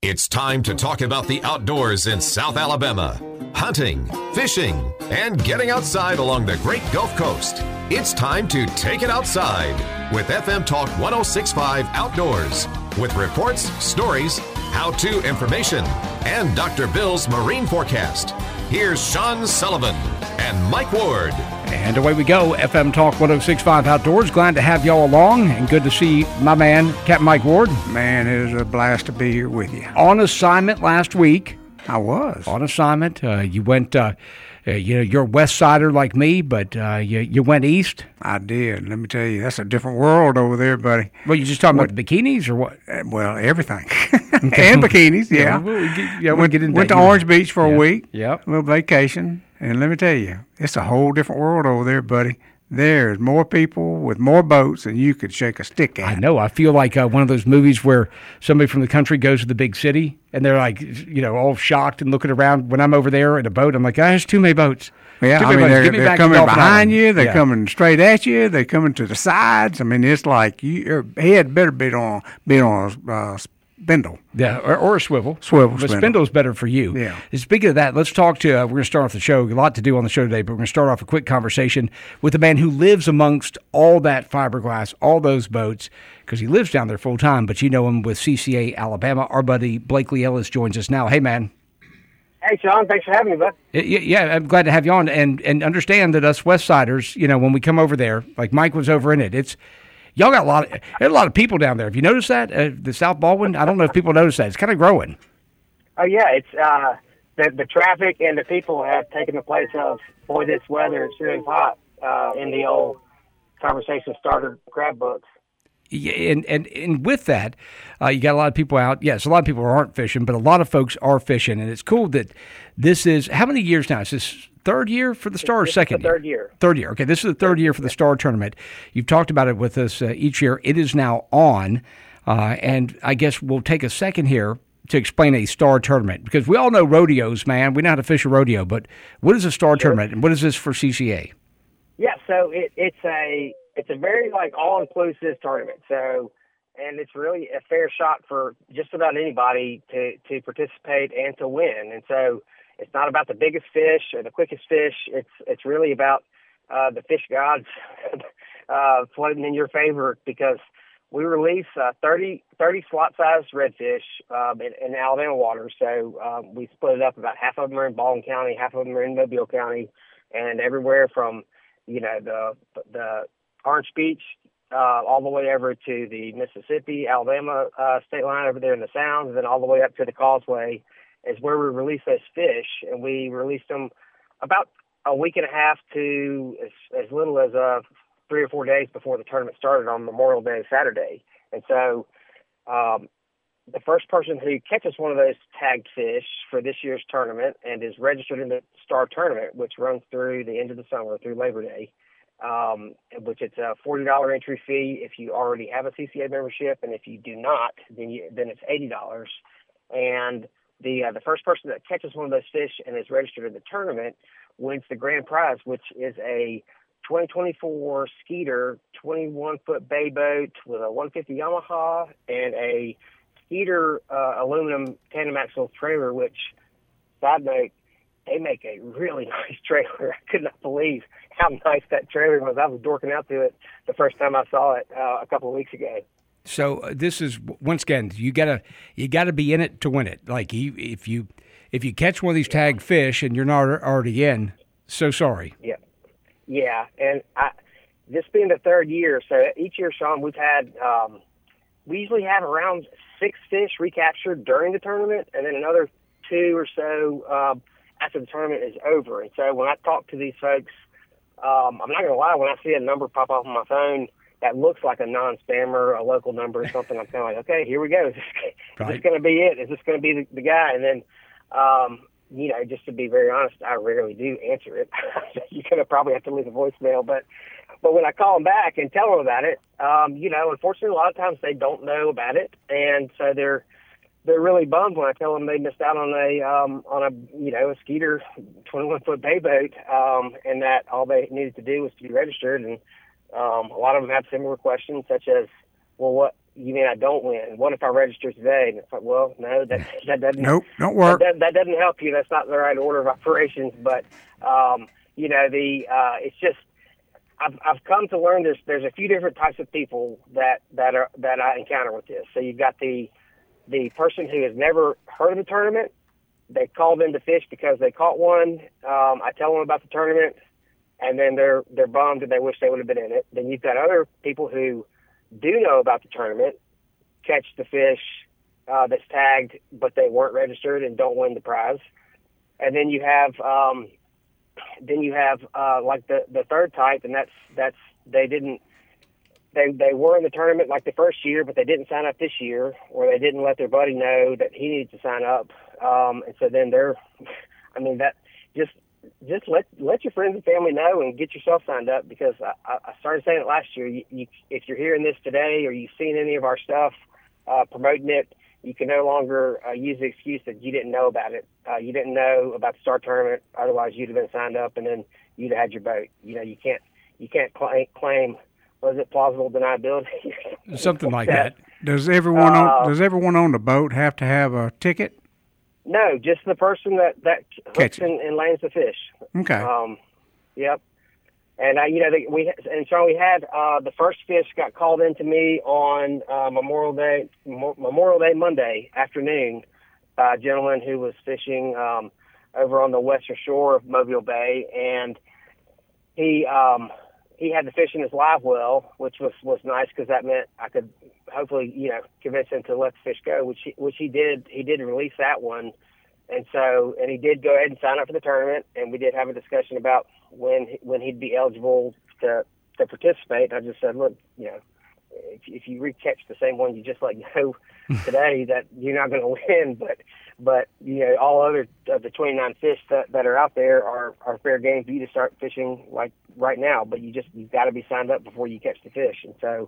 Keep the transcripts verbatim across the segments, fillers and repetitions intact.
It's time to talk about the outdoors in South Alabama. Hunting, fishing, and getting outside along the Great Gulf Coast. It's time to take it outside with F M Talk one oh six point five Outdoors. With reports, stories, how-to information, and Doctor Bill's marine forecast. Here's Sean Sullivan and Mike Ward. And away we go, F M Talk one oh six point five Outdoors. Glad to have y'all along, and good to see my man, Captain Mike Ward. Man, it is a blast to be here with you. On assignment last week. I was. On assignment. Uh, you went, uh, uh, you know, you're a West Sider like me, but uh, you, you went east. I did. Let me tell you, that's a different world over there, buddy. Well, you just talking what, about the bikinis or what? Uh, well, everything. And bikinis, yeah. Yeah, we'll get, yeah, we'll went get into went that. to Orange Beach for yeah. a week. Yep. A little vacation. And let me tell you, it's a whole different world over there, buddy. There's more people with more boats than you could shake a stick at. I know. I feel like uh, one of those movies where somebody from the country goes to the big city, and they're like, you know, all shocked and looking around. When I'm over there in a boat, I'm like, oh, there's too many boats. Yeah, too I many mean, boats. they're, Get me they're back to coming Dolphin behind Island. you. They're yeah. coming straight at you. They're coming to the sides. I mean, it's like you, your head better be on, be on a uh, spindle. Yeah, or, or a swivel. Swivel, But spindle. spindle's better for you. Yeah. And speaking of that, let's talk to, uh, we're going to start off the show. A lot to do on the show today, but we're going to start off a quick conversation with a man who lives amongst all that fiberglass, all those boats, because he lives down there full time, but you know him with C C A Alabama. Our buddy Blakely Ellis joins us now. Hey, man. Hey, Sean, thanks for having me, bud. Yeah, yeah, I'm glad to have you on, and, and understand that us West Siders, you know, when we come over there, like Mike was over in it, it's, y'all got a lot of, there's a lot of people down there. Have you noticed that? Uh, the South Baldwin? I don't know if people notice that. It's kind of growing. Oh, yeah, it's, uh, the, the traffic and the people have taken the place of, boy, this weather, it's really hot, uh, in the old conversation starter crab books. Yeah, and, and, and with that, uh, you got a lot of people out. Yes, a lot of people aren't fishing, but a lot of folks are fishing. And it's cool that this is, how many years now? Is this third year for the Star or This second is the third year? Third year. Okay, this is the third year for the Star Tournament. You've talked about it with us uh, each year. It is now on. Uh, and I guess we'll take a second here to explain a Star Tournament, because we all know rodeos, man. We know how to fish a rodeo, but what is a Star Sure. Tournament, and what is this for C C A? Yeah, so it, it's a it's a very like all inclusive tournament. So, and it's really a fair shot for just about anybody to to participate and to win. And so, it's not about the biggest fish or the quickest fish. It's it's really about uh, the fish gods uh, floating in your favor, because we release uh, thirty, thirty slot-sized redfish um, in, in Alabama waters. So um, we split it up. About half of them are in Baldwin County, half of them are in Mobile County, and everywhere from you know the the Orange Beach uh, all the way over to the Mississippi, Alabama uh, state line over there in the Sounds, and then all the way up to the Causeway is where we release those fish, and we released them about a week and a half to as, as little as uh, three or four days before the tournament started on Memorial Day, Saturday. And so um, the first person who catches one of those tagged fish for this year's tournament and is registered in the Star Tournament, which runs through the end of the summer, through Labor Day, um, which it's a forty dollars entry fee if you already have a C C A membership, and if you do not, then you, then it's eighty dollars. And the uh, the first person that catches one of those fish and is registered in the tournament wins the grand prize, which is a twenty twenty-four Skeeter twenty-one foot bay boat with a one fifty Yamaha and a Skeeter uh, aluminum tandem axle trailer, which, side note, they make a really nice trailer. I could not believe how nice that trailer was. I was dorking out to it the first time I saw it uh, a couple of weeks ago. So uh, this is, once again, you gotta you gotta be in it to win it. Like you, if you if you catch one of these tagged fish and you're not already in, so sorry. Yeah, yeah, and I, this being the third year, so each year, Sean, we've had um, we usually have around six fish recaptured during the tournament, and then another two or so um, after the tournament is over. And so when I talk to these folks, um, I'm not gonna lie, when I see a number pop off on my phone that looks like a non-spammer, a local number or something, I'm kind of like, okay, here we go. Is this, right. this going to be it? Is this going to be the, the guy? And then, um, you know, just to be very honest, I rarely do answer it. You're going to probably have to leave a voicemail. But but when I call them back and tell them about it, um, you know, unfortunately, a lot of times they don't know about it. And so they're they're really bummed when I tell them they missed out on a um, on a you know a Skeeter twenty-one foot bay boat, um, and that all they needed to do was to be registered. And um, a lot of them have similar questions, such as, well, what you mean I don't win? What if I register today? And it's like, well, no, that that doesn't. Nope, don't work. That, that doesn't help you. That's not the right order of operations. But um, you know, the uh, it's just I've I've come to learn there's there's a few different types of people that that are that I encounter with this. So you've got the the person who has never heard of the tournament. They called in to fish because they caught one. Um, I tell them about the tournament, and then they're they're bummed and they wish they would have been in it. Then you've got other people who do know about the tournament, catch the fish uh, that's tagged, but they weren't registered and don't win the prize. And then you have um, then you have uh, like the, the third type, and that's that's they didn't they they were in the tournament like the first year, but they didn't sign up this year, or they didn't let their buddy know that he needed to sign up. Um, and so then they're, I mean that just just let let your friends and family know and get yourself signed up, because I, I started saying it last year. You, you, if you're hearing this today or you've seen any of our stuff uh, promoting it, you can no longer uh, use the excuse that you didn't know about it. Uh, you didn't know about the Star Tournament, otherwise you'd have been signed up and then you'd have had your boat. You know, you can't you can't claim, claim was it plausible deniability? Something like that. Does everyone uh, on Does everyone on the boat have to have a ticket? No, just the person that that Catch hooks and, and lands the fish. Okay. Um, yep. And uh, you know, they, we and so we had uh, the first fish got called in to me on uh, Memorial Day, Memorial Day Monday afternoon. Uh, a gentleman who was fishing um, over on the western shore of Mobile Bay, and he um, he had the fish in his live well, which was, was nice because that meant I could hopefully you know convince him to let the fish go, which he, which he did. He did release that one. And so, and he did go ahead and sign up for the tournament, and we did have a discussion about when when he'd be eligible to to participate. And I just said, look, you know, if, if you re-catch the same one you just let go today, that you're not going to win. But but you know, all other of the twenty-nine fish that, that are out there are, are fair game for you to start fishing like right now. But you just you've got to be signed up before you catch the fish. And so.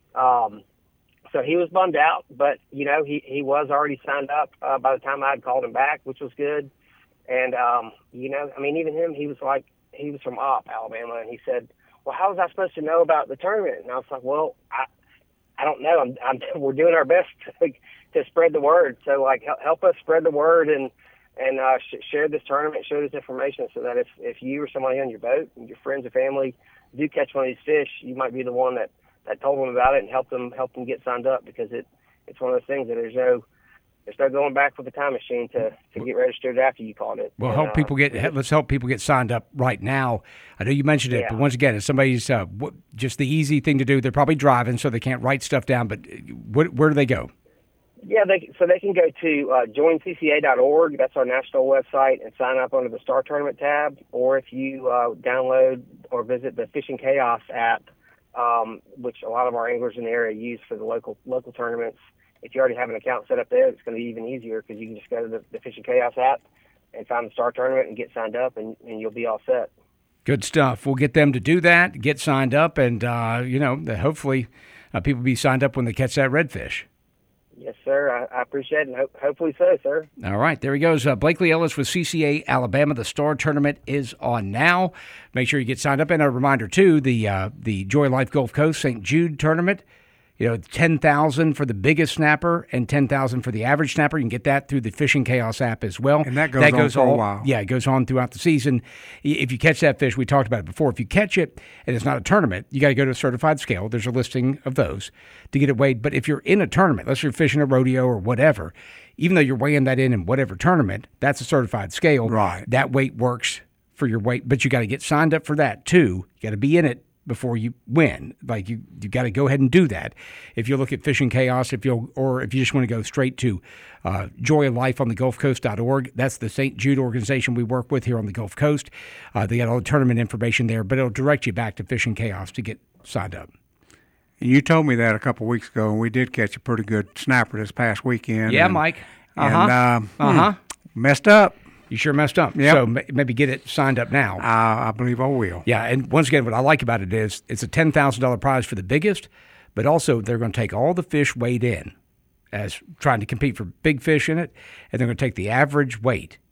Um, So he was bummed out, but, you know, he, he was already signed up uh, by the time I had called him back, which was good. And, um, you know, I mean, even him, he was like, he was from Opp, Alabama, and he said, well, how was I supposed to know about the tournament? And I was like, well, I I don't know. I'm, I'm we're doing our best to, to spread the word. So, like, help, help us spread the word and, and uh, sh- share this tournament, share this information so that if, if you or somebody on your boat and your friends or family do catch one of these fish, you might be the one that, that told them about it and helped them help them get signed up, because it it's one of those things that there's no there's no going back with a time machine to, to get registered after you caught it. Well, and, help uh, people get let's help people get signed up right now. I know you mentioned it, Yeah. but once again, if somebody's uh, what, just the easy thing to do, they're probably driving, so they can't write stuff down. But where, where do they go? Yeah, they, so they can go to uh, join C C A dot org. That's our national website, and sign up under the Star Tournament tab. Or if you uh, download or visit the Fishing Chaos app, Um, which a lot of our anglers in the area use for the local local tournaments. If you already have an account set up there, it's going to be even easier, because you can just go to the, the Fishing Chaos app and find the Star Tournament and get signed up, and, and you'll be all set. Good stuff. We'll get them to do that, get signed up, and, uh, you know, hopefully uh, people be signed up when they catch that redfish. Yes, sir. I, I appreciate it, and ho- hopefully so, sir. All right, there he goes. Uh, Blakely Ellis with C C A Alabama. The Star Tournament is on now. Make sure you get signed up. And a reminder, too, the uh, the Joy Life Gulf Coast Saint Jude Tournament, you know, ten thousand dollars for the biggest snapper and ten thousand dollars for the average snapper. You can get that through the Fishing Chaos app as well. And that goes, that goes on for all, a while. Yeah, it goes on throughout the season. If you catch that fish, we talked about it before, if you catch it and it's not a tournament, you got to go to a certified scale. There's a listing of those to get it weighed. But if you're in a tournament, let's say you're fishing a rodeo or whatever, even though you're weighing that in in whatever tournament, that's a certified scale. Right. That weight works for your weight, but you got to get signed up for that too. You got to be in it before you win. Like you, you got to go ahead and do that. If you look at Fishing Chaos, if you or if you just want to go straight to uh, Joy of Life on the Gulf Coast dot org, that's the Saint Jude organization we work with here on the Gulf Coast. Uh, they got all the tournament information there, but it'll direct you back to Fishing Chaos to get signed up. And you told me that a couple of weeks ago, and we did catch a pretty good snapper this past weekend. Yeah, and, Mike. Uh-huh. And um, uh-huh. hmm, messed up. You sure messed up. Yep. So ma- maybe get it signed up now. Uh, I believe I will. Yeah, and once again, what I like about it is it's a ten thousand dollars prize for the biggest, but also they're going to take all the fish weighed in as trying to compete for big fish in it, and they're going to take the average weight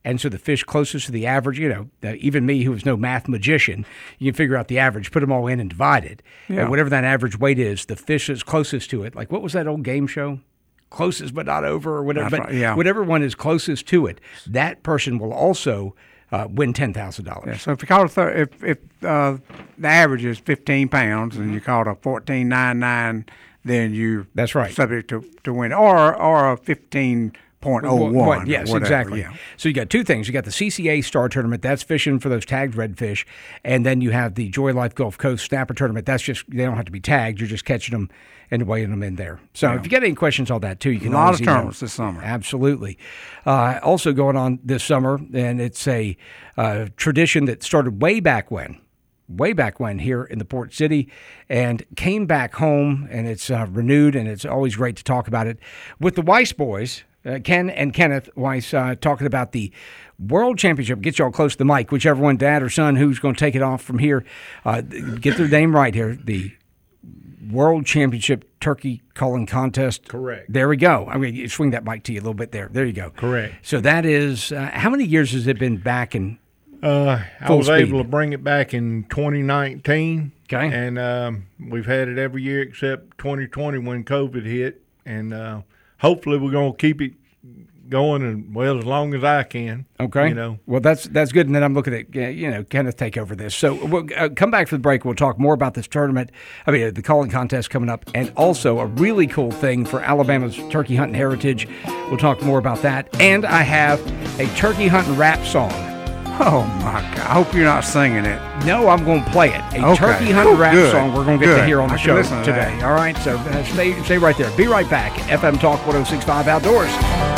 And so the fish closest to the average, you know, uh, even me who is no math magician, you can figure out the average, put them all in and divide it. Yeah. And whatever that average weight is, the fish that's closest to it, like what was that old game show? Closest but not over or whatever. That's but right, yeah. Whatever one is closest to it, that person will also uh, win ten thousand dollars. Yeah, so if you caught a thir- if if uh, the average is fifteen pounds and you caught a fourteen nine nine, then you That's right. subject to to win, or or a fifteen point oh one. Yes, whatever, exactly. Yeah. So you got two things. You got the C C A Star Tournament. That's fishing for those tagged redfish. And then you have the Joy Life Gulf Coast Snapper Tournament. That's just, they don't have to be tagged. You're just catching them and weighing them in there. So Yeah. if you got any questions on that, too, you can A lot always of email. tournaments this summer. Absolutely. Uh, also going on this summer, and it's a uh, tradition that started way back when. way back when here in the Port City, and came back home, and it's uh, renewed, and it's always great to talk about it with the Weiss boys, uh, Ken and Kenneth Weiss, uh, talking about the World Championship. Get y'all close to the mic, whichever one, dad or son, who's going to take it off from here. Uh, get their name right here. The World Championship Turkey Calling Contest. Correct. There we go. I mean, you swing that mic to you a little bit there. There you go. Correct. So that is, uh, how many years has it been back in? Uh, I Full was speed. able to bring it back in twenty nineteen. Okay. And um, we've had it every year except twenty twenty when COVID hit. And uh, hopefully we're going to keep it going and well as long as I can. Okay. You know. Well, that's that's good. And then I'm looking at, uh, you know, Kenneth take over this. So we'll uh, come back for the break. We'll talk more about this tournament. I mean, uh, the calling contest coming up, and also a really cool thing for Alabama's turkey hunting heritage. We'll talk more about that. And I have a turkey hunting rap song. Oh my God! I hope you're not singing it. No, I'm going to play it. A Okay. turkey hunting Ooh, rap good. song we're going to get Good. to hear on the I can show listen to today. that. All right, so uh, stay stay right there. Be right back. F M Talk one oh six point five Outdoors.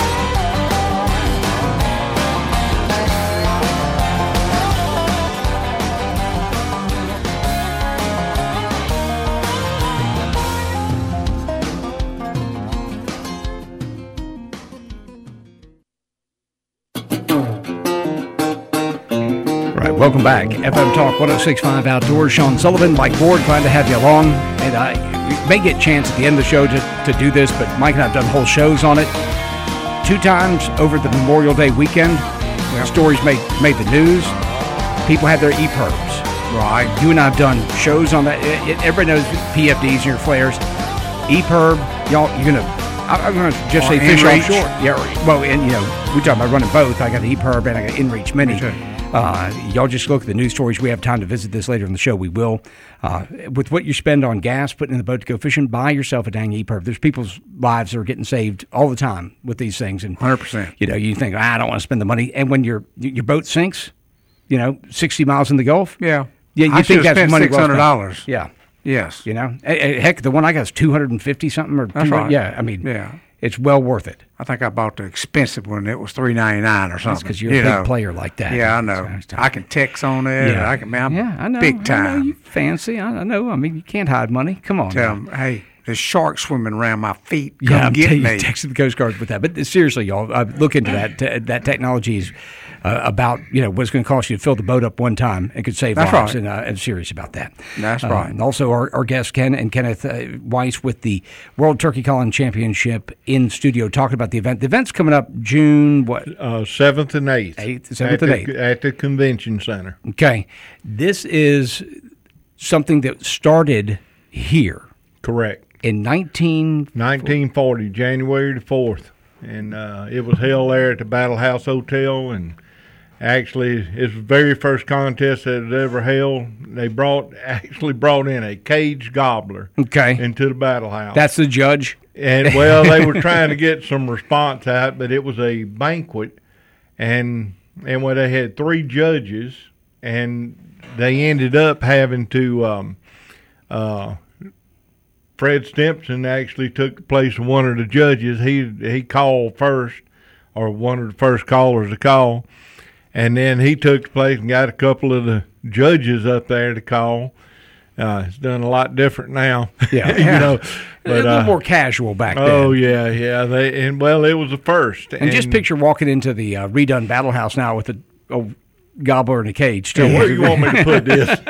Welcome back. F M Talk one oh six point five Outdoors. Sean Sullivan, Mike Ward, glad to have you along. And I we may get a chance at the end of the show to, to do this, but Mike and I have done whole shows on it. Two times over the Memorial Day weekend, stories made made the news. People had their E P I R Bs. Right. You and I have done shows on that. It, it, everybody knows P F Ds and your flares. E P I R B, y'all, you're going to, I'm going to just Or say fish inReach. offshore. Yeah, well, and you know, we talking about running both. I got the E P I R B and I got inReach Mini. Sure. Uh, y'all just look at the news stories. We have time to visit this later in the show. We will. Uh, with what you spend on gas, putting in the boat to go fishing, buy yourself a dang E P I R B. There's people's lives that are getting saved all the time with these things. And one hundred percent. You know, you think, ah, I don't want to spend the money. And when your your boat sinks, you know, sixty miles in the Gulf. Yeah. Yeah, you I think should've that's spent money well six hundred dollars. spent. Yeah. Yes. You know, Eh, eh, heck, the one I got is two hundred fifty something or That's two hundred right. Yeah, I mean, Yeah. it's well worth it. I think I bought the expensive one. It was three ninety nine or something. That's because you're you a big know. player like that. Yeah, I know. So- I can text on it. Yeah. I can. Man, I'm yeah, I know. big I know time. you fancy. I I know. I mean, you can't hide money. Come on. Tell now. them, hey, there's sharks swimming around my feet. Come Yeah, I'm get telling you, me. texted the Coast Guard with that. But seriously, y'all, uh, look into that. T- that technology is uh, about, you know, what it's going to cost you to fill the boat up one time and could save That's lives. right. And uh, I'm serious about that. That's Uh, right. And also, our, our guests, Ken and Kenneth uh, Weiss, with the World Turkey Calling Championship in studio, talking about the event. The event's coming up June, what? Uh, seventh and eighth. Eighth, seventh at and the, eighth. At the convention center. Okay. This is something that started here Correct. in nineteen nineteen forty, January the fourth. And uh, it was held there at the Battle House Hotel. And actually, it's the very first contest that was ever held. They brought actually brought in a caged gobbler Okay. into the Battle House. That's the judge. And, well, they were trying to get some response out, but it was a banquet. And, and well, they had three judges, and they ended up having to um, uh, Fred Stimson actually took the place of one of the judges. He he called first, or one of the first callers to call, and then he took the place and got a couple of the judges up there to call. Uh, it's done a lot different now. Yeah. you know, a little uh, more casual back then. oh yeah, yeah. They and well, it was the first. And, just picture walking into the uh, redone Battle House now with a, a gobbler in a cage. Still, Where you want me to put this?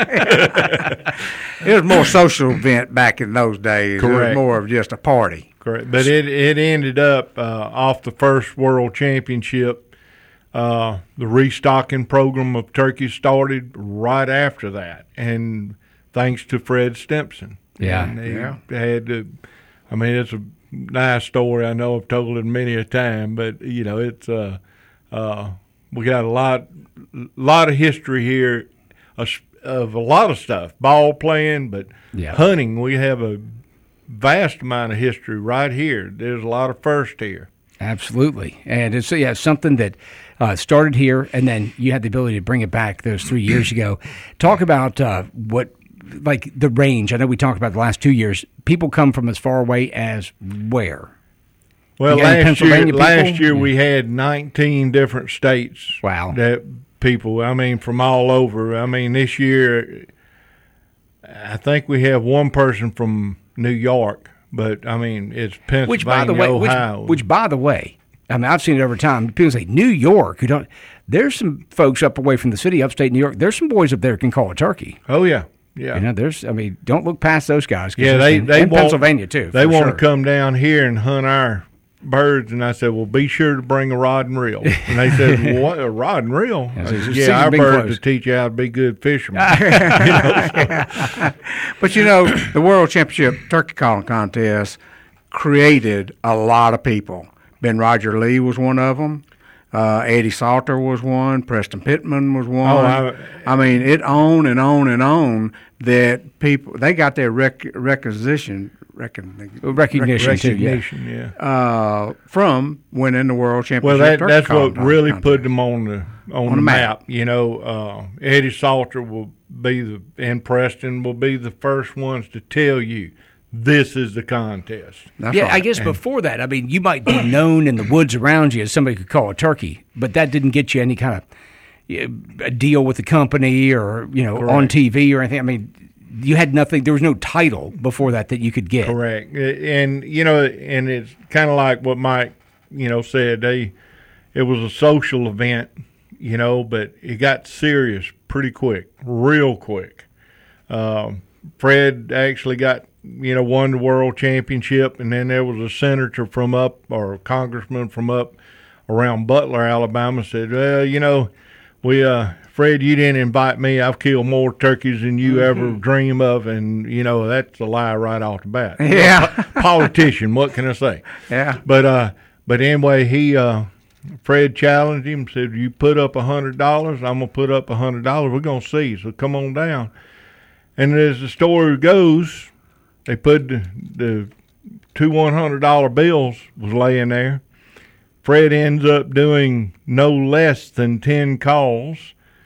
It was more social event back in those days. It was Correct. more of just a party. Correct, but it it ended up uh, off the first World Championship. uh, the restocking program of turkeys started right after that, and thanks to Fred Stimson. Yeah, and he yeah. had to, I mean, it's a nice story. I know I've told it many a time, but you know, it's uh, uh, we got a lot, lot of history here of, of a lot of stuff, ball playing, but yeah. hunting. We have a vast amount of history right here. There's a lot of first here. Absolutely, and it's yeah something that uh, started here, and then you had the ability to bring it back those three years ago. Talk about uh, what. Like the range, I know we talked about the last two years. People come from as far away as where? Well, You got any last year, Pennsylvania people? last year Yeah. we had nineteen different states. Wow. That people, I mean, from all over. I mean, this year, I think we have one person from New York, but I mean, it's Pennsylvania, Which, by the way, which, Ohio. which, by the way, I mean, I've seen it over time. People say New York, who don't. There's some folks up away from the city, upstate New York. There's some boys up there who can call a turkey. oh yeah, yeah. You know, there's. I mean, don't look past those guys. 'Cause Yeah, there's- they and- they and want, Pennsylvania too. They for want sure. to come down here and hunt our birds, and I said, "Well, be sure to bring a rod and reel." And they said, well, "What, a rod and reel?" Yeah, I so said, it's yeah, six our big birds clothes. to teach you how to be good fishermen. But you know, the World Championship Turkey Calling Contest created a lot of people. Ben Roger Lee was one of them. Uh, Eddie Salter was one. Preston Pittman was one. Oh, I- I mean, it on and on and on that people they got their rec- requisition recon- Recognition, too, yeah. Recognition, yeah. uh, from winning the World Championship. Well, that Turkey that's Calling what really Contest. put them on the on, On the the map. map. You know, uh, Eddie Salter will be the and Preston will be the first ones to tell you this is the contest. That's Yeah, right. I guess before that, I mean, you might be known in the woods around you as somebody who could call a turkey, but that didn't get you any kind of yeah, a deal with the company or you know on Correct. T V or anything. I mean, you had nothing. There was no title before that that you could get. Correct. And you know, and it's kind of like what Mike, you know, said. They, it was a social event, you know, but it got serious pretty quick, real quick. Um, Fred actually got, you know, won the world championship, and then there was a senator from up or a congressman from up around Butler, Alabama, said, well, you know, we, uh, Fred, you didn't invite me. I've killed more turkeys than you ever dream of, and you know that's a lie right off the bat. Yeah. Po- politician. What can I say? Yeah. But uh, but anyway, he uh, Fred challenged him. Said, "You put up a hundred dollars, I'm gonna put up a hundred dollars. We're gonna see. So come on down." And as the story goes, they put the, the two one hundred dollar bills was laying there. Fred ends up doing no less than ten calls.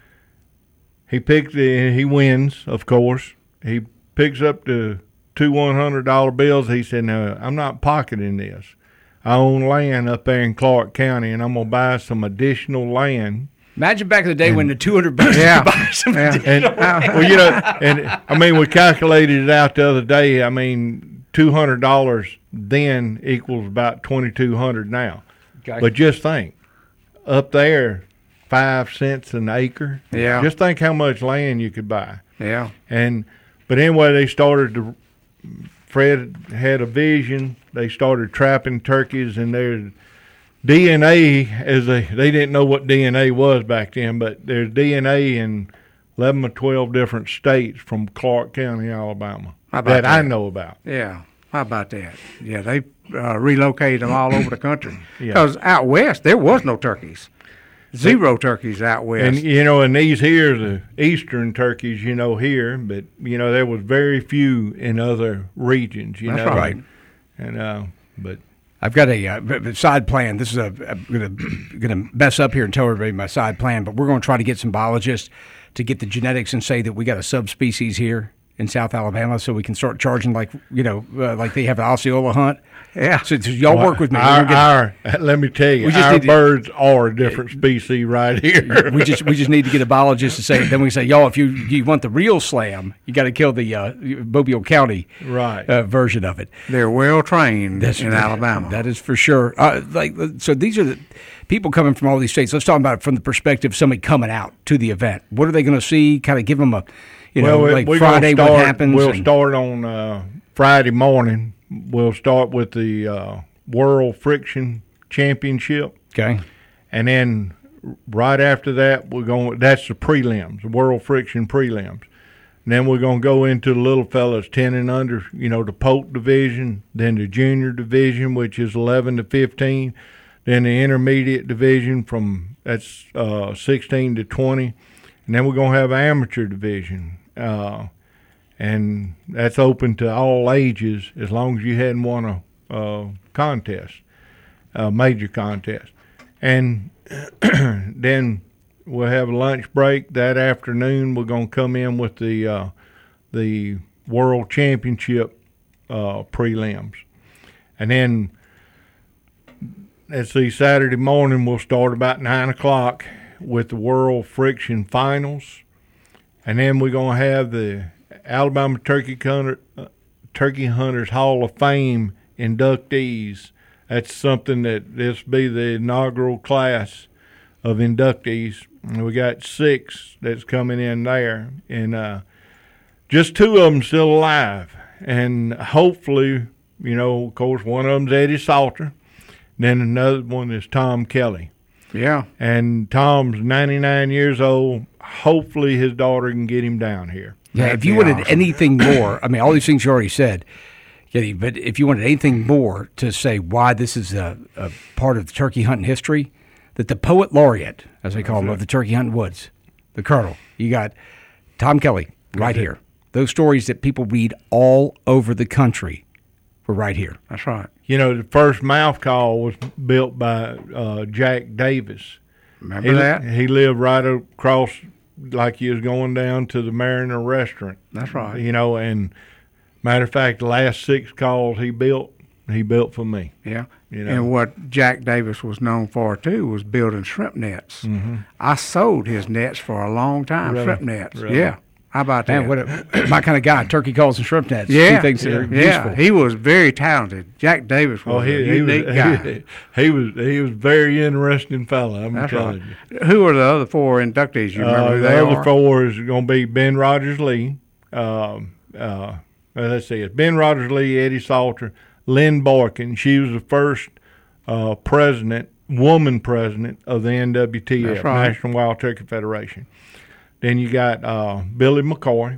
He picked the, he wins, of course. He picks up the two one hundred dollar bills. He said, "No, I'm not pocketing this. I own land up there in Clark County, and I'm gonna buy some additional land." Imagine back in the day when the two hundred bucks Yeah. to buy some. Yeah. And well, you know, and I mean, we calculated it out the other day. I mean, two hundred dollars then equals about twenty two hundred now. Okay. But just think, up there, five cents an acre. Yeah. Just think how much land you could buy. Yeah. And but anyway, they started to. Fred had a vision. They started trapping turkeys, and their D N A as a they didn't know what D N A was back then, but there's D N A in eleven or twelve different states from Clark County, Alabama, How about that, I that? know about. Yeah. How about that? Yeah, they uh, relocated them all over the country. Yeah. Because out west, there was no turkeys. Zero turkeys out west. And you know, and these here, the eastern turkeys, you know, here, but you know, there was very few in other regions. You That's know, right. And uh, but I've got a uh, side plan. This is a I'm gonna gonna mess up here and tell everybody my side plan, but we're going to try to get some biologists to get the genetics and say that we got a subspecies here in South Alabama, so we can start charging like you know uh, like they have an Osceola hunt. Yeah. So, so y'all work with me. We're Our, gonna our, let me tell you, We just our need to- birds are a different species right here. get, we just we just need to get a biologist to say. Then we say, y'all, if you you want the real slam, you got to kill the uh, Mobile County Right. uh, version of it. They're well trained in Alabama. That is for sure. Uh, like so, these are the people coming from all these states. Let's talk about it from the perspective of somebody coming out to the event. What are they going to see? Kind of give them a, you know, well, we- like we're gonna Friday start, what happens. We'll and- start on uh, Friday morning. We'll start with the uh, World Friction Championship, okay. and then right after that, we're going. That's the prelims, the World Friction prelims. And then we're going to go into the little fellas, ten and under, you know, the Polk division, then the junior division, which is eleven to fifteen, then the intermediate division from that's uh, sixteen to twenty, and then we're going to have an amateur division, uh, and that's open to all ages as long as you hadn't won a uh, contest, a major contest. And then we'll have a lunch break that afternoon. We're going to come in with the uh, the World Championship uh, prelims. And then, let's see, Saturday morning we'll start about nine o'clock with the World Friction Finals. And then we're going to have the Alabama Turkey, Hunter, uh, Turkey Hunters Hall of Fame inductees. That's something that this be the inaugural class of inductees. And we got six that's coming in there, and uh, just two of them still alive. And hopefully, you know, of course, one of them's Eddie Salter. Then another one is Tom Kelly. Yeah. And Tom's ninety-nine years old. Hopefully his daughter can get him down here. Yeah, That'd if you be wanted awesome. anything more, I mean, all these things you already said, Getty, but if you wanted anything more to say why this is a, a part of the turkey hunting history, that the poet laureate, as they call him, of the turkey hunting woods, the colonel, you got Tom Kelly right here. Those stories that people read all over the country were right here. That's right. You know, the first mouth call was built by uh, Jack Davis. Remember He, that? he lived right across, like he was going down to the Mariner restaurant. That's right. You know, and matter of fact, the last six calls he built, he built for me. Yeah. You know. And what Jack Davis was known for, too, was building shrimp nets. Mm-hmm. I sold his nets for a long time, Really? shrimp nets. Really? Yeah. How about that? Man, what a, my kind of guy, turkey calls and shrimp nets. yeah. Two things that are yeah. useful. He was very talented. Jack Davis was Oh, he, a he was unique guy. he, he was he was very interesting fella. I'm That's right. telling you. Who are the other four inductees? You remember Uh, who the they other are? four is going to be Ben Rogers Lee. Um, uh, well, let's see, it's Ben Rogers Lee, Eddie Salter, Lynn Boykin. She was the first uh, president, woman president of the N W T F, That's right. National Wild Turkey Federation. Then you got uh, Billy McCoy,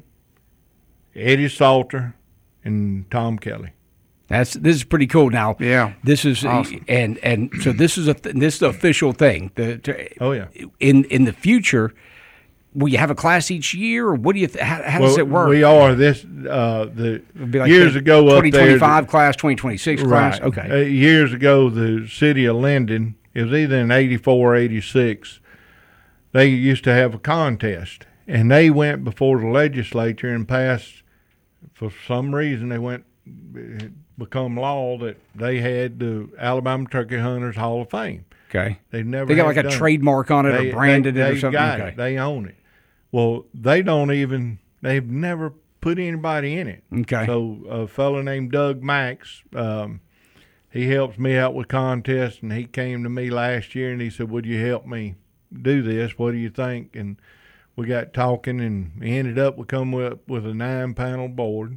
Eddie Salter, and Tom Kelly. That's this is pretty cool. Now, Yeah. this is Awesome. and and so this is a th- this is the official thing. The, to, Oh, yeah. In in the future, will you have a class each year, or what do you? Th- how how does Well, it work? We are this uh, the It'd be like years the ago up twenty there. twenty-five class, twenty twenty-six class. Right. Okay. Uh, years ago, the city of Linden, it was either in eighty-four or eighty-six, they used to have a contest. And they went before the legislature and passed, for some reason, they went, it become law that they had the Alabama Turkey Hunters Hall of Fame. Okay. They've never They got had like a done it. trademark on it They- or branded they, it or they've something. got Okay. it. They own it. Well, they don't even, they've never put anybody in it. Okay. So a fellow named Doug Max, um, he helps me out with contests, and he came to me last year and he said, would you help me do this? What do you think? And we got talking, and we ended up, we come up with a nine-panel board,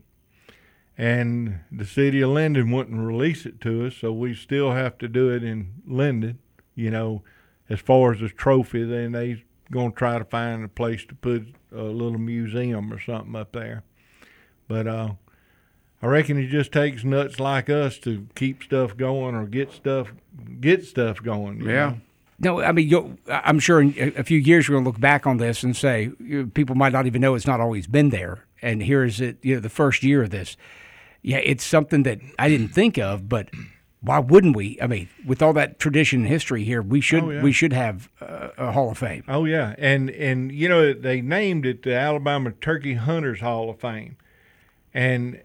and the city of Linden wouldn't release it to us, so we still have to do it in Linden. You know, as far as the trophy, then they going to try to find a place to put a little museum or something up there. But uh, I reckon it just takes nuts like us to keep stuff going or get stuff get stuff going. you Yeah. know? No, I mean, you'll, I'm sure in a a few years we're going to look back on this and say you know, people might not even know it's not always been there. And here's it, you know, the first year of this. Yeah, it's something that I didn't think of, but why wouldn't we? I mean, with all that tradition and history here, we should Oh, yeah. we should have uh, a Hall of Fame. Oh yeah, and and you know they named it the Alabama Turkey Hunters Hall of Fame, and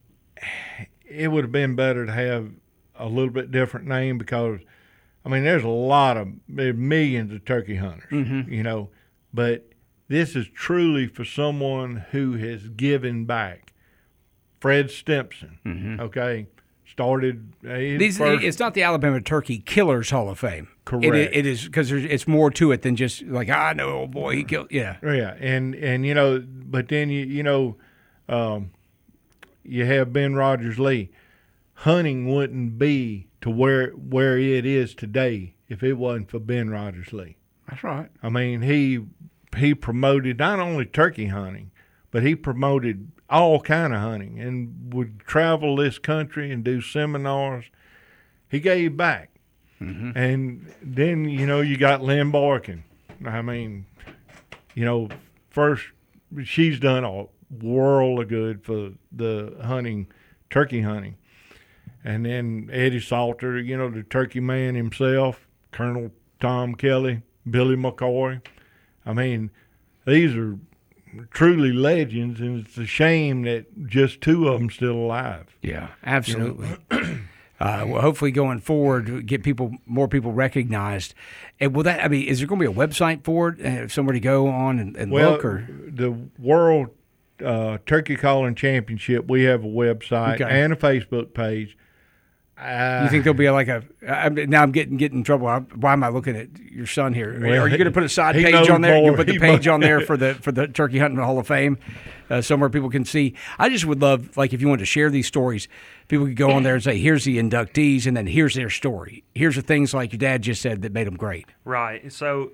it would have been better to have a little bit different name because, I mean, there's a lot of there's millions of turkey hunters, you know, but this is truly for someone who has given back. Fred Stimpson, okay, started. Uh, his These, first, it's not the Alabama Turkey Killers Hall of Fame. Correct. It, it is because it's more to it than just like I know, oh boy, he killed. Yeah, Yeah, and and you know, but then you you know, um, you have Ben Rogers Lee. Hunting wouldn't be to where where it is today if it wasn't for Ben Rogers Lee. That's right. I mean, he he promoted not only turkey hunting, but he promoted all kind of hunting and would travel this country and do seminars. He gave back. Mm-hmm. And then, you know, you got Lynn Boykin. I mean, you know, first, she's done a world of good for the hunting, turkey hunting. And then Eddie Salter, you know, the turkey man himself, Colonel Tom Kelly, Billy McCoy. I mean, these are truly legends, and it's a shame that just two of them still alive. Yeah, absolutely. You know? uh, well, hopefully going forward, get people, more people recognized. And will that, I mean, is there going to be a website for it? If somebody go on and, and well, look? Or the World uh, Turkey Calling Championship, we have a website okay. and a Facebook page. Uh, you think there'll be like a? I, now I'm getting getting in trouble. I, why am I looking at your son here? Well, Are you going to put a side he page on there? more. You put the He page knows. on there for the for the Turkey Hunting Hall of Fame, uh, somewhere people can see. I just would love, like, if you wanted to share these stories, people could go on there and say, "Here's the inductees," and then here's their story. Here's the things like your dad just said that made them great. Right. So,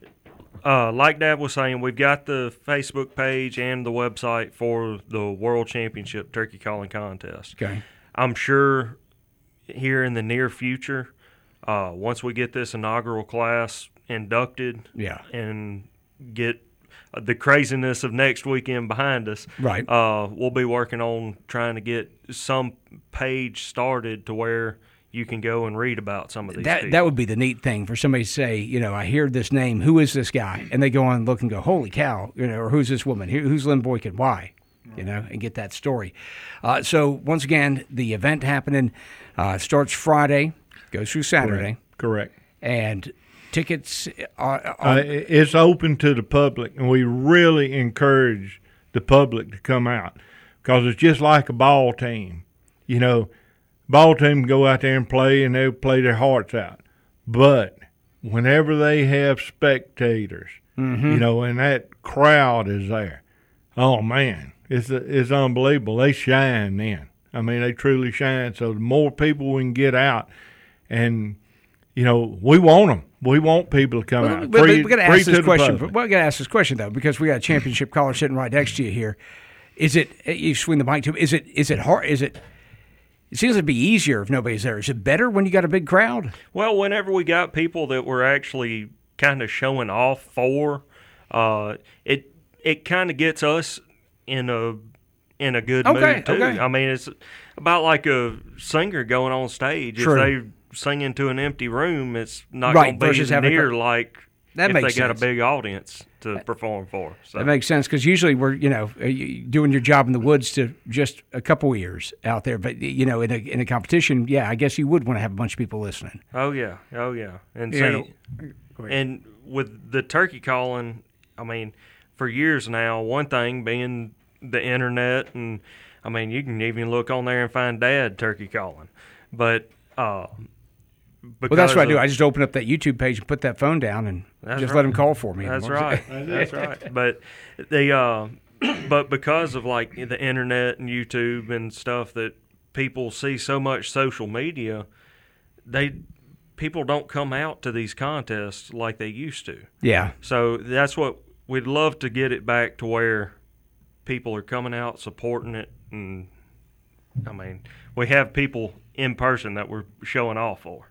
uh, like Dad was saying, we've got the Facebook page and the website for the World Championship Turkey Calling Contest. Okay. I'm sure here in the near future, uh, once we get this inaugural class inducted yeah. and get the craziness of next weekend behind us, right. uh, we'll be working on trying to get some page started to where you can go and read about some of these that, people. That would be the neat thing for somebody to say, you know, I hear this name, who is this guy? And they go on and look and go, holy cow, you know, or who's this woman? Who, who's Lynn Boykin? Why? You know, and get that story. Uh, so, once again, the event happening uh, starts Friday, goes through Saturday. Correct. Correct. And tickets are, are uh, it's open to the public, and we really encourage the public to come out because it's just like a ball team. You know, ball team can go out there and play, and they'll play their hearts out. But whenever they have spectators, mm-hmm. you know, and that crowd is there, oh, man. It's it's unbelievable. They shine then. I mean, they truly shine. So the more people we can get out, and you know, we want them. We want people to come well, out. But, free, we got to free ask this to question. The We got to ask this question though, because we got a championship caller sitting right next to you here. Is it? You swing the mic to him. Is it? Is it hard? Is it? It seems to be easier if nobody's there. Is it better when you got a big crowd? Well, whenever we got people that were actually kind of showing off for, uh, it it kind of gets us in a in a good okay, mood too. Okay. I mean, it's about like a singer going on stage. True. If they sing into an empty room, it's not right, going to be near a, like that if makes they got sense. a big audience to perform for. So. That makes sense because usually we're you know doing your job in the woods to just a couple ears out there, but you know in a in a competition, yeah, I guess you would want to have a bunch of people listening. Oh yeah, oh yeah, and you see, know, and with the turkey calling, I mean, for years now, one thing being the internet, and I mean, you can even look on there and find Dad turkey calling, but uh, well, that's what of, I do. I just open up that YouTube page and put that phone down and just right. let him call for me. That's right. That's right. But the uh, but because of like the internet and YouTube and stuff that people see so much social media, they people don't come out to these contests like they used to. Yeah. So that's what we'd love to get it back to where people are coming out supporting it, and I mean we have people in person that we're showing off for.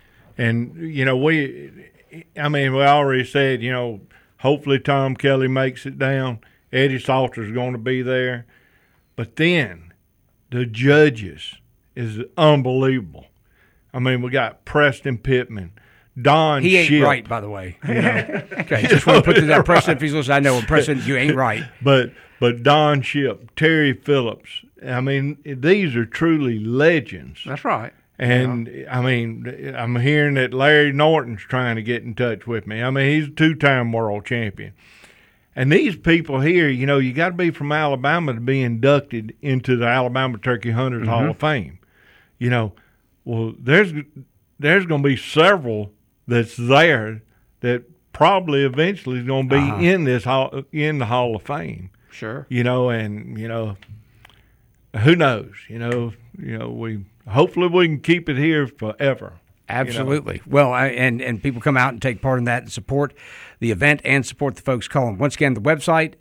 And you know we, I mean we already said you know hopefully Tom Kelly makes it down. Eddie Salter's going to be there, but then the judges is unbelievable. I mean we got Preston Pittman. Don he ain't Ship, right, by the way. You know? Okay, just want to put to that Preston if he's listening. I know, Preston, you ain't right. But but Don Ship, Terry Phillips. I mean, these are truly legends. That's right. And yeah. I mean, I'm hearing that Larry Norton's trying to get in touch with me. I mean, he's a two-time world champion. And these people here, you know, you got to be from Alabama to be inducted into the Alabama Turkey Hunters mm-hmm. Hall of Fame. You know, well, there's there's going to be several that's there that probably eventually is going to be uh-huh. in this hall, in the Hall of Fame. Sure. You know, and you know, who knows? You know, you know, we hopefully we can keep it here forever. Absolutely. You know? Well, I, and and people come out and take part in that and support the event and support the folks calling. Once again, the website.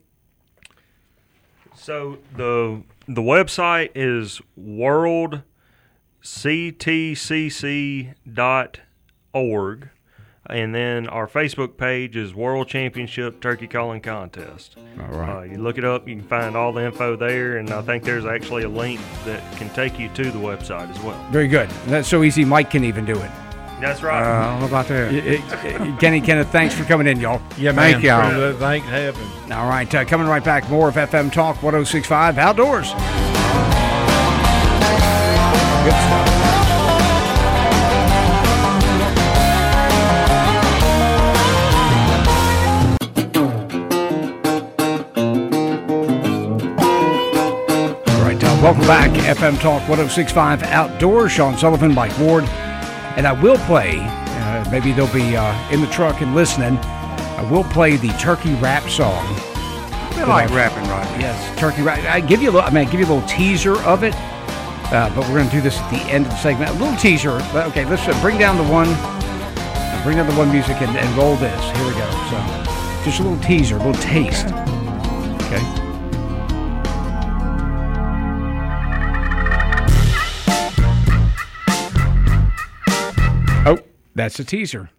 So the the website is world c t c c dot org, and then our Facebook page is World Championship Turkey Calling Contest. All right. Uh, you look it up, you can find all the info there, and I think there's actually a link that can take you to the website as well. Very good. That's so easy. Mike can even do it. That's right. Uh, I don't know about that. Kenny, Kenneth, thanks for coming in, y'all. Yeah, man. Thank y'all. Uh, Thanks for having me. All right, uh, coming right back. More of F M Talk one oh six point five Outdoors. Good stuff. All right, uh, welcome back. F M Talk one oh six point five Outdoors. Sean Sullivan, Mike Ward. And I will play, uh, maybe they'll be uh, in the truck and listening. I will play the turkey rap song. I like rapping right now. Yes, turkey rap. I give you a little. I mean, I give you a little teaser of it, uh, but we're going to do this at the end of the segment. A little teaser. But okay, let's uh, bring down the one. Uh, bring down the one music and, and roll this. Here we go. So, just a little teaser, a little taste. Okay. Oh, that's a teaser.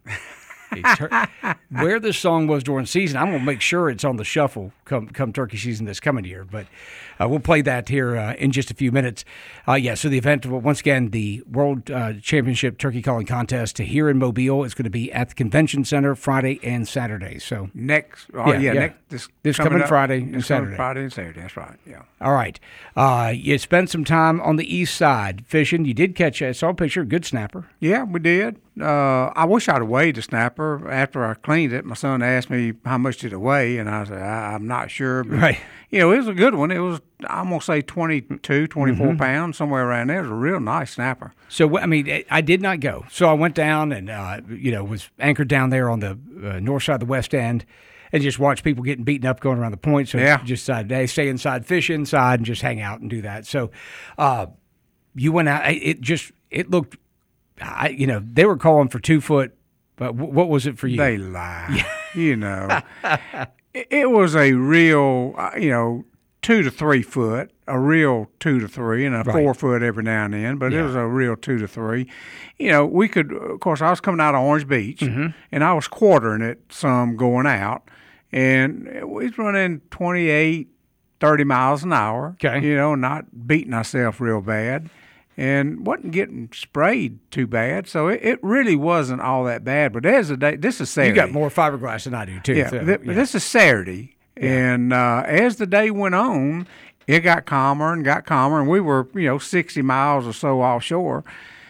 Tur- Where this song was during season, I'm going to make sure it's on the shuffle come come turkey season this coming year. But uh, we'll play that here uh, in just a few minutes. Uh, yeah, so the event, once again, the World uh, Championship Turkey Calling Contest here in Mobile is going to be at the Convention Center Friday and Saturday. So Next, oh, Yeah, yeah, yeah. next this, This coming up- Friday and this coming Saturday. Friday and Saturday. That's right. Yeah. all right, uh, you spent some time on the east side fishing. You did catch, I saw a picture, good snapper. Yeah, we did. Uh, I wish I'd have weighed the snapper. After I cleaned it, my son asked me how much did it weigh, and I said, I, I'm not sure. But, Right. you know, it was a good one. It was, I'm going to say twenty-two, twenty-four Mm-hmm. pounds, somewhere around there. It was a real nice snapper. So, I mean, I did not go. So I went down and, uh, you know, was anchored down there on the uh, north side of the West End and just watched people getting beaten up going around the point. So Yeah. just decided, hey, stay inside, fish inside, and just hang out and do that. So uh, you went out. It just, it looked, I, you know, they were calling for two foot. But w- what was it for you? They lie. You know, it, it was a real, uh, you know, two to three foot, a real two to three, and a Right. four foot every now and then, but Yeah. it was a real two to three. You know, we could, of course, I was coming out of Orange Beach, Mm-hmm. and I was quartering it some going out, and we was running twenty-eight, thirty miles an hour, Okay. you know, not beating ourselves real bad. And wasn't getting sprayed too bad, so it, it really wasn't all that bad. But as the day, this is Saturday. You got more fiberglass than I do, too. Yeah, so, th- yeah. this is Saturday, and uh, as the day went on, it got calmer and got calmer, and we were, you know, sixty miles or so offshore.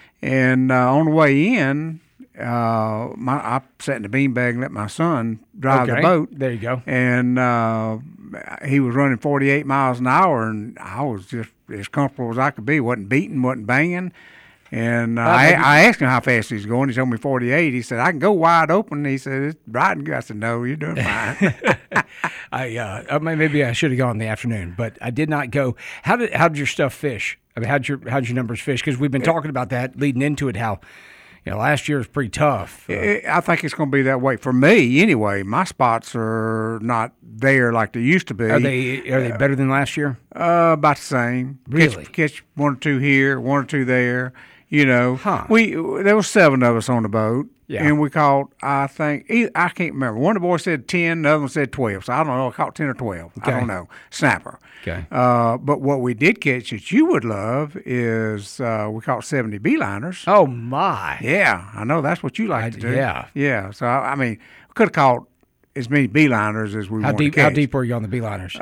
And uh, on the way in, uh, my I sat in the beanbag and let my son drive Okay. the boat. There you go. And uh, he was running forty-eight miles an hour, and I was just as comfortable as I could be. wasn't beating, wasn't banging. And uh, I, maybe- I asked him how fast he was going. He told me forty-eight. He said, I can go wide open. He said, it's riding good. I said, no, you're doing fine. I uh, I mean, maybe I should have gone in the afternoon, but I did not go. How did how did your stuff fish? I mean, how'd your how'd your numbers fish? Because we've been talking about that leading into it. How you know last year was pretty tough. Uh, I I think it's going to be that way for me anyway. My spots are not there like they used to be. are they are they better than last year? Uh, about the same. Really? Catch, catch one or two here, one or two there. You know, Huh. we there was seven of us on the boat, Yeah. and we caught. I think either, I can't remember. One of the boys said ten, the other one said twelve. So I don't know. I caught ten or twelve. Okay. I don't know. Snapper. Okay. Uh, but what we did catch that you would love is uh, we caught seventy beeliners. Oh my! Yeah, I know that's what you like I- to do. yeah. yeah. So I I mean, we could have caught as many beeliners as we How wanted deep to how catch. deep were you on the beeliners?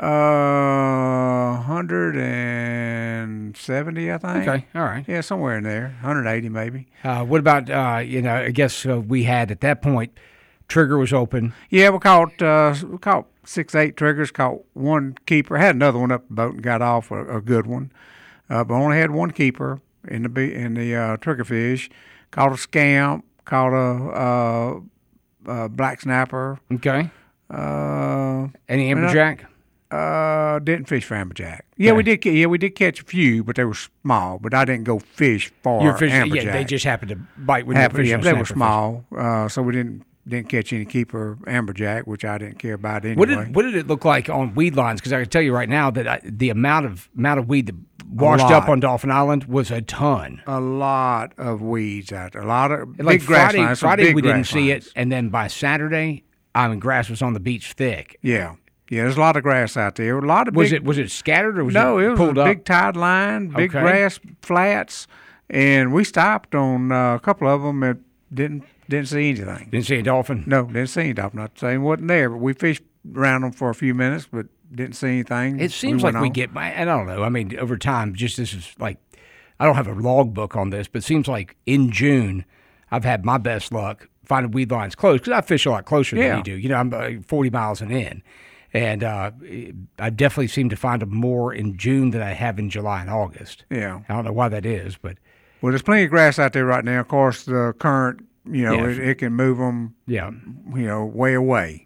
Uh, one hundred seventy, I think. Okay, all right. Yeah, somewhere in there, one hundred eighty maybe. Uh, what about uh, you know? I guess uh, we had at that point, trigger was open. Yeah, we caught uh, we caught six, eight triggers. Caught one keeper. Had another one up the boat and got off a, a good one, uh, but only had one keeper in the be- in the uh, triggerfish. Caught a scamp. Caught a, uh, a black snapper. Okay. Uh, Any And I- amberjack? Uh, didn't fish for amberjack. Yeah, Okay. we did. ca- Yeah, we did catch a few, but they were small. But I didn't go fish for You're fishing, amberjack. yeah, they just happened to bite when you were Happened, fishing. yeah, with they were snapper small, uh, so we didn't didn't catch any keeper amberjack, which I didn't care about fish. anyway. What did what did it look like on weed lines? Because I can tell you right now that I, the amount of amount of weed that washed up lot. on Dolphin Island was a ton. a lot of weeds out there. A lot of big Like grass Friday, lines. some Friday big we didn't grass see lines. it, and then by Saturday, I mean grass was on the beach thick. Yeah, yeah. There's a lot of grass out there. A lot of Was big, it was it scattered or was no? it, It was pulled a up? big tide line, big Okay. grass flats, and we stopped on uh, a couple of them and didn't didn't see anything. Didn't see a dolphin. No, didn't see any dolphin. Not saying wasn't there, but we fished around them for a few minutes, but didn't see anything. It seems went like we on. get, and I don't know. I mean, over time, just this is like, I don't have a log book on this, but it seems like in June, I've had my best luck finding weed lines close because I fish a lot closer Yeah. than you do. You know, I'm uh, forty miles and in, and uh, I definitely seem to find them more in June than I have in July and August. Yeah. I don't know why that is, but Well, there's plenty of grass out there right now. Of course, the current, you know, Yeah. it, it can move them, yeah, you know, way away.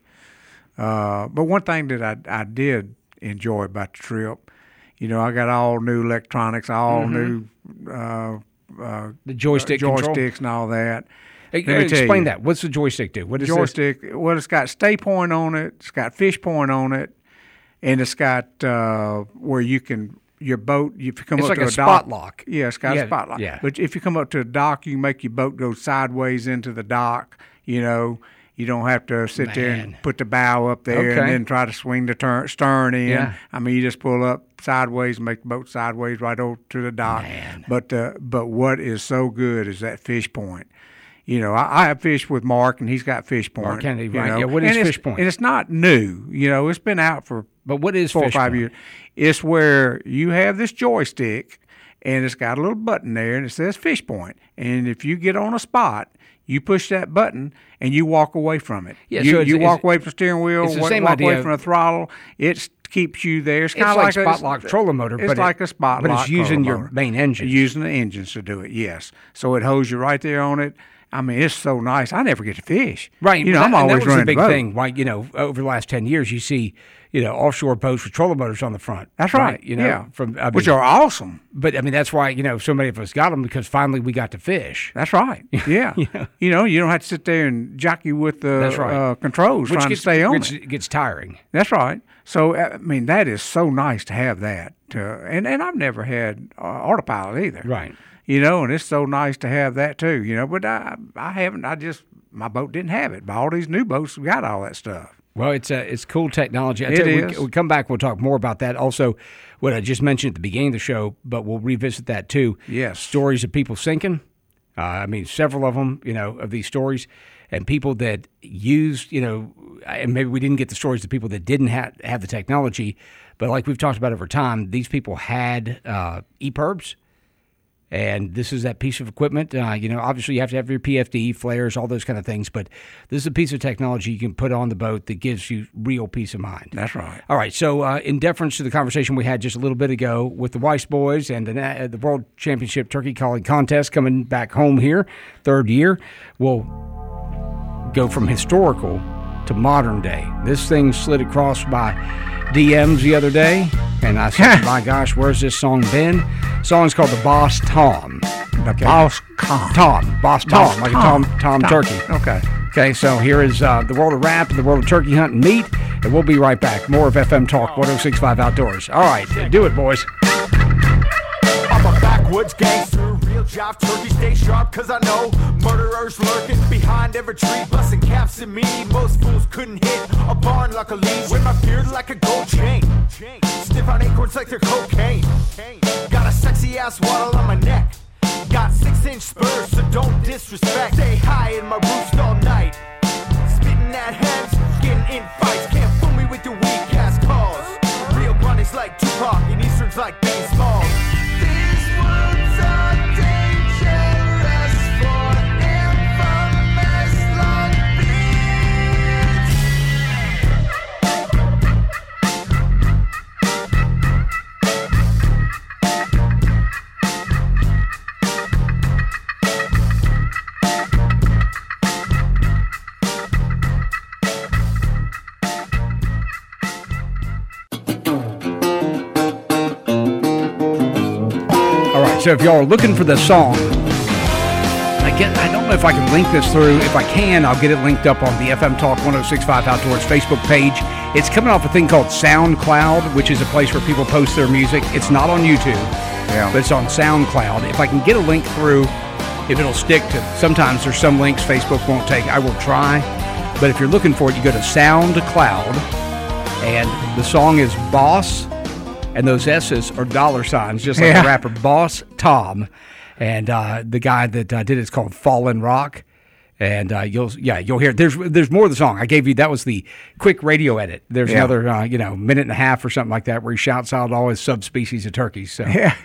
Uh, but one thing that I I did enjoy about the trip, you know, I got all new electronics, all new uh, uh, the joystick control. joysticks and all that. Hey, Let me tell explain you. that. What's the joystick do? What is this? Joystick. Well, it's got stay point on it. It's got fish point on it, and it's got uh, where you can your boat. If you come It's up like to a a spot dock, lock. Yeah, it's got Yeah, a spot lock. yeah. But if you come up to a dock, you can make your boat go sideways into the dock. You know, you don't have to sit there Man. and put the bow up there Okay. and then try to swing the turn, stern in. Yeah. I mean, you just pull up sideways and make the boat sideways right over to the dock. Man. But uh, but what is so good is that fish point. You know, I, I have fished with Mark, and he's got fish point. Mark Kennedy, you right. know. Yeah, what is And it's- fish point? And it's not new. You know, it's been out for But what is four or fish five point? years. It's where you have this joystick, and it's got a little button there, and it says fish point. And if you get on a spot, you push that button, and you walk away from it. Yeah, you, so it's- you walk it's- away from the steering wheel, it's the wa- same walk idea away of- from the throttle. It keeps you there. It's, It's kind of like like, spot lock trolling motor, It's but it- like a spot but it's lock using trolling your motor. main engines. Using the engines to do it, yes. So it holds you right there on it. I mean, it's so nice. I never get to fish. Right. You know, that, I'm and always that was running the big boat. thing. Like, you know, over the last ten years, you see, you know, offshore boats with trolling motors on the front. That's right. You know, yeah. from I Which mean, are awesome. But I mean, that's why, you know, so many of us got them because finally we got to fish. That's right. Yeah. You know, you don't have to sit there and jockey with the That's right. uh, controls Which trying gets, to stay on gets, it. gets tiring. That's right. So, I mean, that is so nice to have that. To, and, and I've never had uh, autopilot either. Right. You know, and it's so nice to have that too, you know. But I, I haven't, I just, my boat didn't have it. But all these new boats got all that stuff. Well, it's uh, it's cool technology. I It tell you, is. We, we come back. We'll talk more about that. Also, what I just mentioned at the beginning of the show, but we'll revisit that too. Yes. Stories of people sinking. Uh, I mean, several of them. You know, of these stories, and people that used. You know, and maybe we didn't get the stories of people that didn't have have the technology, but like we've talked about over time, these people had uh, E P I R Bs. And this is that piece of equipment. Uh, you know, obviously you have to have your P F D, flares, all those kind of things. But this is a piece of technology you can put on the boat that gives you real peace of mind. That's right. All right. So, uh, in deference to the conversation we had just a little bit ago with the Weiss boys and the, uh, the World Championship Turkey Calling Contest coming back home here, third year, we'll go from historical to modern day. This thing slid across my D Ms the other day, and I said, my gosh, where's this song been? The song's called The Boss Tom. Okay. Boss Tom. Tom. Boss Tom. Boss like Tom. a Tom, Tom, Tom. Turkey. Okay. Okay, so here is uh, the world of rap and the world of turkey hunt and meat, and we'll be right back. More of F M Talk one oh six point five Outdoors. All right, do it, boys. I'm a backwoods gangster, real jive turkey, stay sharp cause I know murderers lurking behind every tree, busting caps at me. Most fools couldn't hit a barn luckily. With my beard like a gold chain, sniff on acorns like they're cocaine. Got a sexy ass waddle on my neck, got six inch spurs so don't disrespect. Stay high in my roost all night, spitting at heads, getting in fights. Can't fool me with your weak ass calls. Real bunnies like Tupac and Easterns like Biggie Smalls. These words are dangerous for infamous Long Beach. so if y'all are looking for the song, I get, I don't know if I can link this through. If I can, I'll get it linked up on the F M Talk one oh six point five Outdoors Facebook page. It's coming off a thing called SoundCloud, which is a place where people post their music. It's not on YouTube, Yeah. but it's on SoundCloud. If I can get a link through, if it'll stick to, sometimes there's some links Facebook won't take. I will try. But if you're looking for it, you go to SoundCloud, and the song is Boss, and those S's are dollar signs, just like Yeah. the rapper Boss Tom. And uh, the guy that uh, did it's called Fallen Rock. And uh, you'll, yeah, you'll hear. There's, there's more of the song. I gave you that was the quick radio edit. There's Yeah. another, uh, you know, minute and a half or something like that, where he shouts out all his subspecies of turkeys. So Yeah.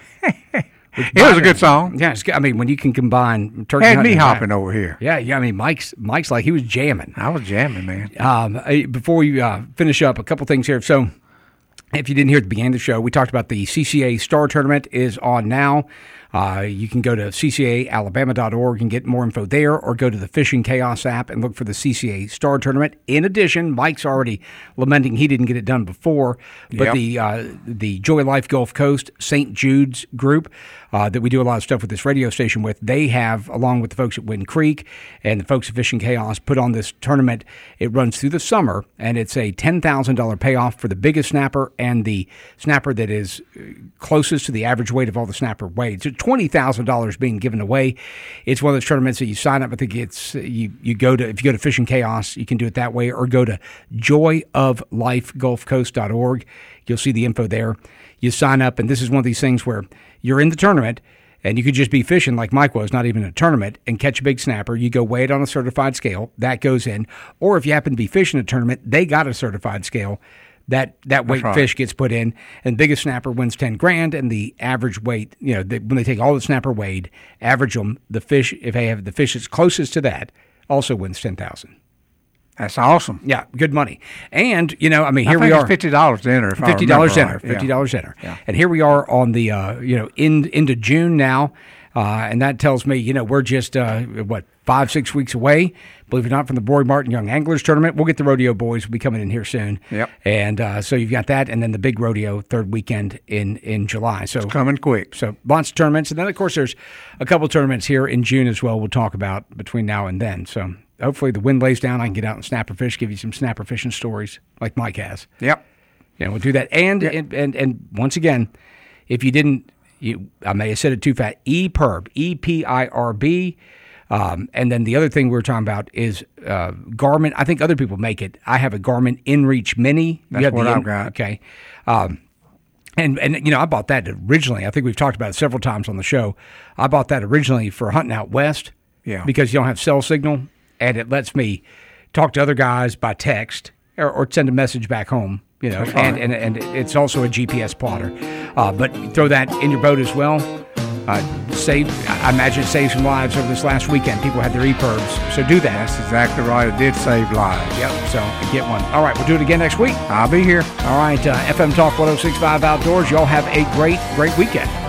It was a good song. yeah, it's, I mean, when you can combine turkey Had hunting me and hopping that- over here. Yeah, yeah. I mean, Mike's Mike's like he was jamming. I was jamming, man. Um, eh, before we uh, finish up, a couple things here. So, if you didn't hear at the beginning of the show, we talked about the C C A Star Tournament is on now. Uh, you can go to c c a alabama dot org and get more info there, or go to the Fishing Chaos app and look for the C C A Star Tournament. In addition, Mike's already lamenting he didn't get it done before, but Yep. the uh, the Joy Life Gulf Coast Saint Jude's group uh, that we do a lot of stuff with this radio station with, they have, along with the folks at Wind Creek and the folks at Fishing Chaos, put on this tournament. It runs through the summer, and it's a ten thousand dollars payoff for the biggest snapper and the snapper that is closest to the average weight of all the snapper weights. So twenty thousand dollars being given away. It's one of those tournaments that you sign up. I think it's you. You go to if you go to Fishing Chaos, you can do it that way, or go to joy of life gulf coast dot org. You'll see the info there. You sign up, and this is one of these things where you're in the tournament, and you could just be fishing like Mike was, not even a tournament, and catch a big snapper. You go weigh it on a certified scale. That goes in. Or if you happen to be fishing a tournament, they got a certified scale. That that weight right. fish gets put in, and biggest snapper wins ten grand, and the average weight, you know, they, when they take all the snapper weighed, average them, the fish, if they have the fish that's closest to that, also wins ten thousand. That's awesome. Yeah, good money. And, you know, I mean, I here think we it's are. fifty dollars to enter. If I Fifty dollars remember enter. right. Fifty Yeah. dollars enter. Yeah. And here we are on the uh, you know in into June now, uh, and that tells me you know we're just uh, what five six weeks away. Believe it or not, from the Roy Martin Young Anglers Tournament. We'll get the rodeo boys will be coming in here soon. Yep. And uh, so you've got that, and then the big rodeo third weekend in in July. So Coming quick. so lots of tournaments, and then of course there's a couple tournaments here in June as well. We'll talk about between now and then. So hopefully the wind lays down. I can get out and snapper fish, give you some snapper fishing stories like Mike has. Yep. Yeah, we'll do that. And and, and and once again, if you didn't, you I may have said it too fast. E P I R B, E P I R B. Um, and then the other thing we were talking about is uh, Garmin. I think other people make it. I have a Garmin InReach Mini. That's You have what the I've In- got. Okay. Um, and and you know I bought that originally. I think we've talked about it several times on the show. I bought that originally for hunting out west. Yeah. Because you don't have cell signal, and it lets me talk to other guys by text or, or send a message back home. You know, and, and and it's also a G P S plotter. Uh, but throw that in your boat as well. Uh, save. I imagine it saved some lives over this last weekend. People had their E P I R Bs, so do that. That's exactly right. It did save lives. Yep. So get one. All right, we'll do it again next week. I'll be here. All right, uh, F M Talk one oh six point five Outdoors. Y'all have a great, great weekend.